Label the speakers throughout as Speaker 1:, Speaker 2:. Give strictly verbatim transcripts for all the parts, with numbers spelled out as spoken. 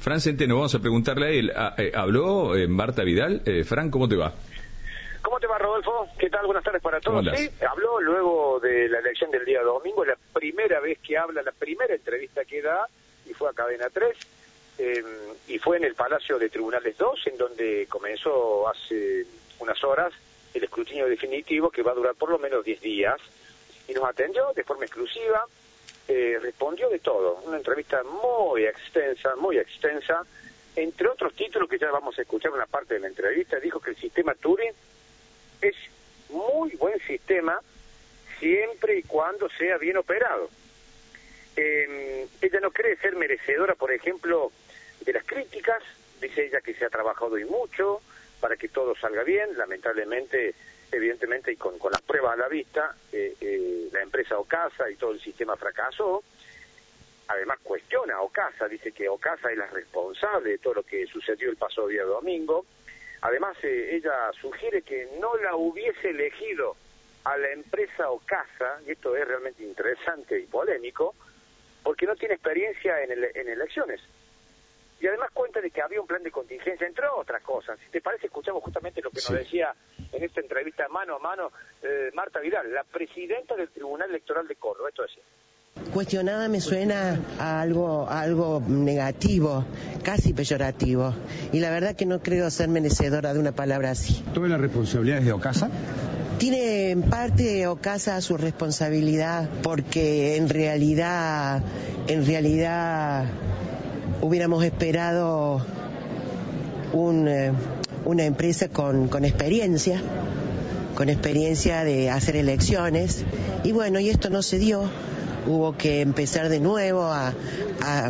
Speaker 1: Fran Centeno, vamos a preguntarle a él. Ah, eh, ¿Habló eh, Marta Vidal? Eh, Fran, ¿cómo te va?
Speaker 2: ¿Cómo te va, Rodolfo? ¿Qué tal? Buenas tardes para todos.
Speaker 1: Hola.
Speaker 2: Sí, habló luego de la elección del día domingo, la primera vez que habla, la primera entrevista que da, y fue a Cadena tres, eh, y fue en el Palacio de Tribunales dos, en donde comenzó hace unas horas el escrutinio definitivo, que va a durar por lo menos diez días, y nos atendió de forma exclusiva, eh, respondió de todo, una entrevista muy extensa, muy extensa, entre otros títulos que ya vamos a escuchar una parte de la entrevista. Dijo que el sistema Turing es muy buen sistema siempre y cuando sea bien operado. Eh, ella no cree ser merecedora, por ejemplo, de las críticas. Dice ella que se ha trabajado y mucho para que todo salga bien. Lamentablemente, evidentemente, y con, con las pruebas a la vista, eh, eh, la empresa Ocasa y todo el sistema fracasó. Además cuestiona a Ocasa, dice que Ocasa es la responsable de todo lo que sucedió el pasado día domingo. Además, eh, ella sugiere que no la hubiese elegido a la empresa Ocasa, y esto es realmente interesante y polémico, porque no tiene experiencia en, ele en elecciones. Y además cuenta de que había un plan de contingencia, entre otras cosas. Si te parece, escuchamos justamente lo que sí nos decía en esta entrevista mano a mano eh, Marta Vidal, la presidenta del Tribunal Electoral de Córdoba. Esto es...
Speaker 3: Cuestionada me suena a algo, a algo negativo, casi peyorativo. Y la verdad que no creo ser merecedora de una palabra así.
Speaker 4: ¿Toda la responsabilidad es de Ocasa?
Speaker 3: Tiene en parte Ocasa su responsabilidad, porque en realidad, en realidad hubiéramos esperado un, eh, una empresa con, con experiencia, con experiencia de hacer elecciones. Y bueno, y esto no se dio. Hubo que empezar de nuevo a, a,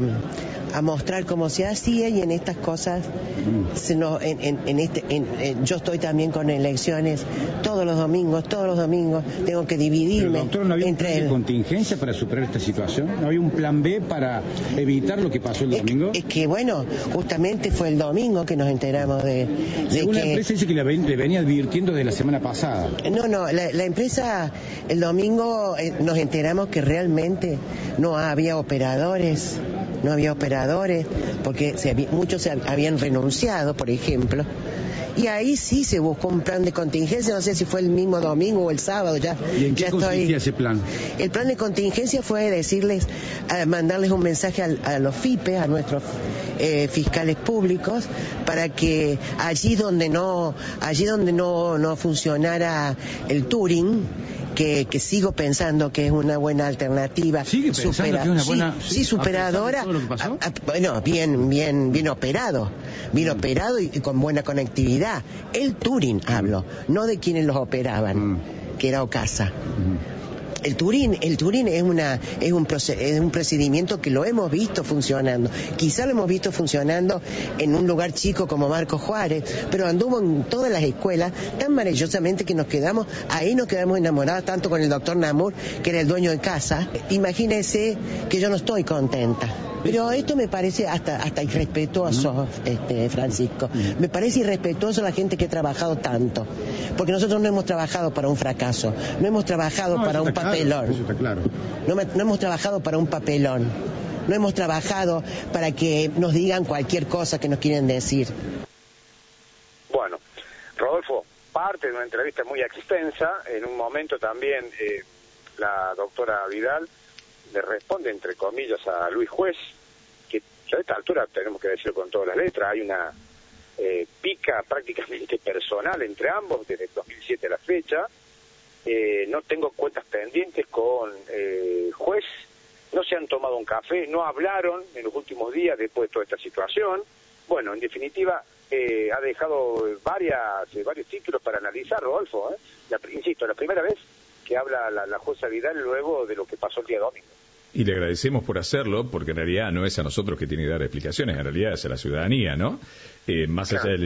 Speaker 3: a mostrar cómo se hacía, y en estas cosas, se nos, en, en, en este, en, en, yo estoy también con elecciones todos los domingos, todos los domingos, tengo que dividirme.
Speaker 4: Pero, doctor, ¿no había
Speaker 3: entre
Speaker 4: un plan de contingencia para superar esta situación? ¿No había un plan B para evitar lo que pasó el
Speaker 3: es
Speaker 4: domingo?
Speaker 3: Que, es que, bueno, justamente fue el domingo que nos enteramos de, de
Speaker 4: Según
Speaker 3: que...
Speaker 4: la empresa dice que le, ven, le venía advirtiendo de la semana pasada.
Speaker 3: No, no, la, la empresa, el domingo eh, nos enteramos que realmente no había operadores, no había operadores, porque se había, muchos se habían renunciado, por ejemplo, y ahí sí se buscó un plan de contingencia. No sé si fue el mismo domingo o el sábado. Ya,
Speaker 4: ¿Y en qué
Speaker 3: ya
Speaker 4: consistía
Speaker 3: estoy...
Speaker 4: ese plan?
Speaker 3: El plan de contingencia fue decirles, eh, mandarles un mensaje a, a los F I P E, a nuestros eh, fiscales públicos, para que allí donde no, allí donde no, no funcionara el Turing, que, que sigo pensando que es una buena alternativa.
Speaker 4: ¿Sigue pensando
Speaker 3: supera,
Speaker 4: que es una buena...
Speaker 3: Sí, sí superadora.
Speaker 4: ¿Todo lo que pasó?
Speaker 3: A, a, bueno, bien, bien, bien operado, bien mm. operado y, y con buena conectividad. El Turing mm. hablo, no de quienes los operaban, mm. que era Ocasa. Mm. El Turing, el Turing es una, es un es un procedimiento que lo hemos visto funcionando. Quizá lo hemos visto funcionando en un lugar chico como Marcos Juárez, pero anduvo en todas las escuelas tan maravillosamente que nos quedamos, ahí nos quedamos enamorados tanto con el doctor Namur, que era el dueño de casa. Imagínese que yo no estoy contenta. Pero esto me parece hasta hasta irrespetuoso, este Francisco. Me parece irrespetuoso la gente que ha trabajado tanto. Porque nosotros no hemos trabajado para un fracaso, no hemos trabajado no, para un papelón.
Speaker 4: Claro, eso está claro.
Speaker 3: No, no hemos trabajado para un papelón. No hemos trabajado para que nos digan cualquier cosa que nos quieren decir.
Speaker 2: Bueno, Rodolfo, parte de una entrevista muy extensa. En un momento también eh, la doctora Vidal le responde, entre comillas, a Luis Juez, que a esta altura tenemos que decirlo con todas las letras, hay una eh, pica prácticamente personal entre ambos desde el dos mil siete a la fecha. Eh, no tengo cuentas pendientes con eh, Juez, no se han tomado un café, no hablaron en los últimos días después de toda esta situación. Bueno, en definitiva, eh, ha dejado varias eh, varios títulos para analizar, Rodolfo. ¿eh? La, insisto, la primera vez que habla la, la jueza Vidal luego de lo que pasó el día domingo.
Speaker 1: Y le agradecemos por hacerlo, porque en realidad no es a nosotros que tiene que dar explicaciones, en realidad es a la ciudadanía, ¿no? Eh, más claro. allá del